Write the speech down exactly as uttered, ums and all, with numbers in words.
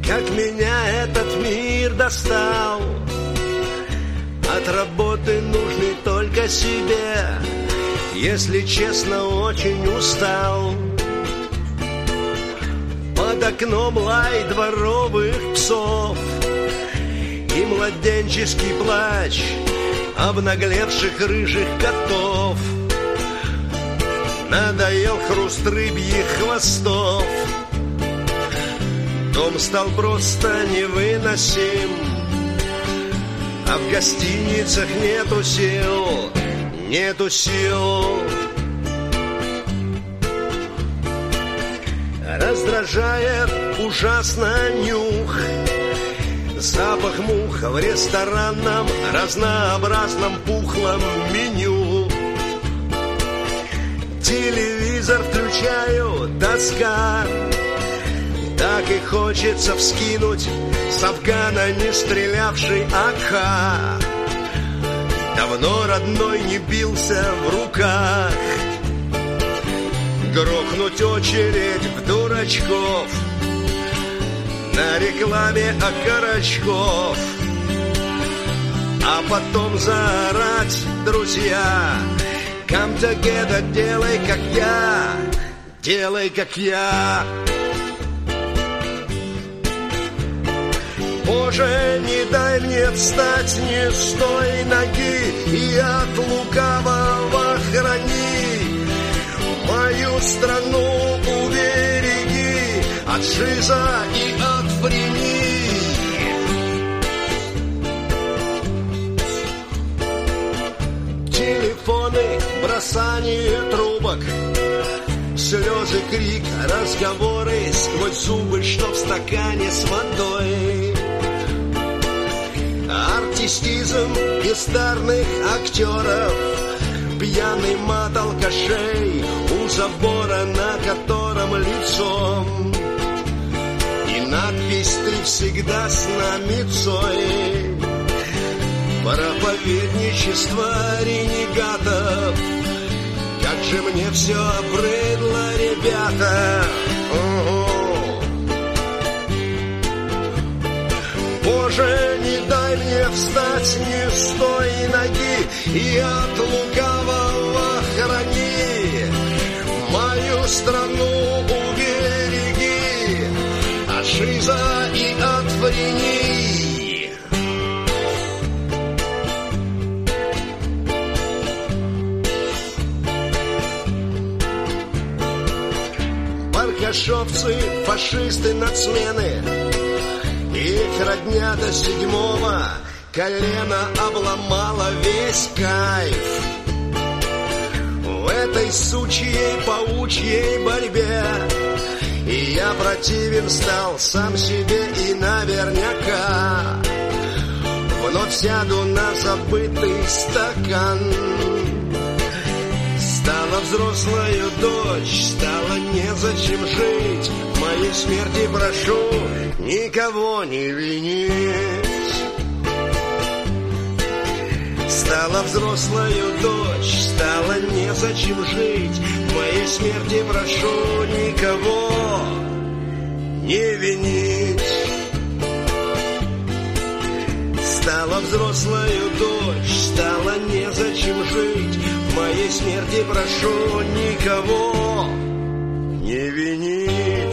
как меня этот мир достал. От работы нужный только себе, если честно, очень устал. Под окном лай дворовых псов и младенческий плач обнаглевших рыжих котов. Надоел хруст рыбьих хвостов. Дом стал просто невыносим, а в гостиницах нету сил, нету сил. Раздражает ужасно нюх, запах мух в ресторанном разнообразном пухлом меню. Телевизор включаю, тоска, так и хочется вскинуть с Афгана не стрелявший АК. Давно родной не бился в руках. Грохнуть очередь в дурачков на рекламе окорочков, а потом заорать: друзья, come together, делай как я, делай как я. Боже, не дай мне встать не с той ноги, и от лукавого храни. Мою страну убереги от шиза и от френи. Телефоны, бросание трубок, слезы, крик, разговоры сквозь зубы, что в стакане с водой. Артистизм бездарных актеров, пьяный мат алкашей у забора, на котором лицом. И надпись «Ты всегда с нами, Цой». Проповедничество ренегатов, как же мне все обрыдло, ребята. О-о-о. Боже, не дай мне встать не с той ноги, и от лукавого храни. Мою страну убереги от шиза и от френи. Баркашовцы, фашисты, нацмены, их родня до седьмого колена обломала весь кайф. В этой сучьей паучьей борьбе и я противен стал сам себе и наверняка вновь сяду на забытый стакан. Стала взрослою дочь, стало незачем жить. В моей смерти прошу никого не винить. Стала взрослою дочь, стало незачем жить. В моей смерти прошу никого не винить. Стала взрослою дочь, стало незачем жить. В моей смерти прошу никого не винить.